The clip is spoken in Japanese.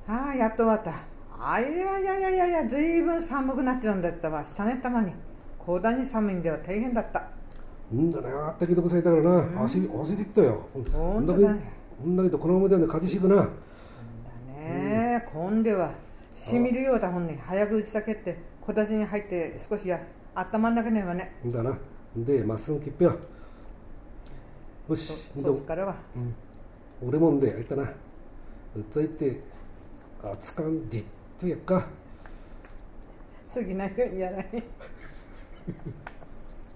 ああ、やっと終わった。あ、いやいやいやいやいや、ずいぶん寒くなってるんだったわ。下ねたまに。こだに寒いんでは大変だった。 だね、あったけどこさいたからな、足でいったよ。 ほんとだね。 だけどこのままでは勝ちしくな。 だね、今度はしみるようだ本に早く打ち解けて小出しに入って少し温まんなきゃねえわね。 だな。で、まっすぐ切っぺよ。よし、 そうすからは。 俺もんで、あいたな。うっついて、つかんじっとやっか。 過ぎないようにやらない。